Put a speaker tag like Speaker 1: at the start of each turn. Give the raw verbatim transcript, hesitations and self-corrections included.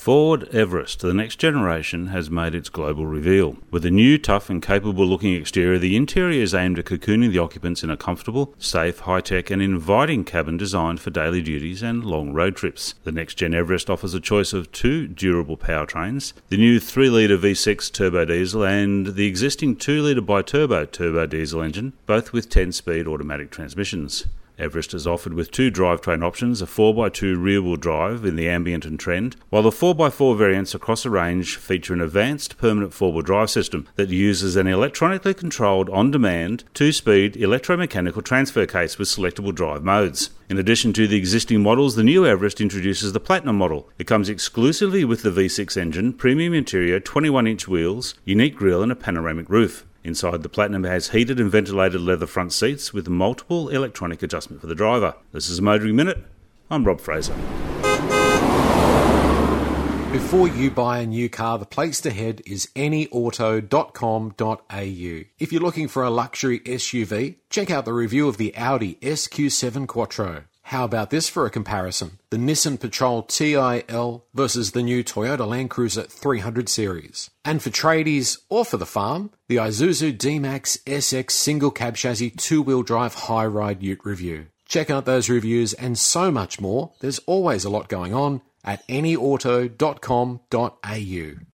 Speaker 1: Ford Everest, the next generation, has made its global reveal. With a new, tough and capable-looking exterior, the interior is aimed at cocooning the occupants in a comfortable, safe, high-tech and inviting cabin designed for daily duties and long road trips. The next-gen Everest offers a choice of two durable powertrains, the new three litre V six turbo diesel and the existing two litre bi-turbo turbo diesel engine, both with ten-speed automatic transmissions. Everest is offered with two drivetrain options, a four by two rear-wheel drive in the Ambient and Trend, while the four by four variants across the range feature an advanced permanent four-wheel drive system that uses an electronically controlled, on-demand, two-speed electromechanical transfer case with selectable drive modes. In addition to the existing models, the new Everest introduces the Platinum model. It comes exclusively with the V six engine, premium interior, twenty-one inch wheels, unique grille and a panoramic roof. Inside, the Platinum has heated and ventilated leather front seats with multiple electronic adjustment for the driver. This is Motoring Minute. I'm Rob Fraser.
Speaker 2: Before you buy a new car, the place to head is any auto dot com dot a u. If you're looking for a luxury S U V, check out the review of the Audi S Q seven Quattro. How about this for a comparison? The Nissan Patrol T I L versus the new Toyota Land Cruiser three hundred series. And for tradies or for the farm, the Isuzu D-Max S X single cab chassis two-wheel drive high-ride ute review. Check out those reviews and so much more. There's always a lot going on at any auto dot com dot a u.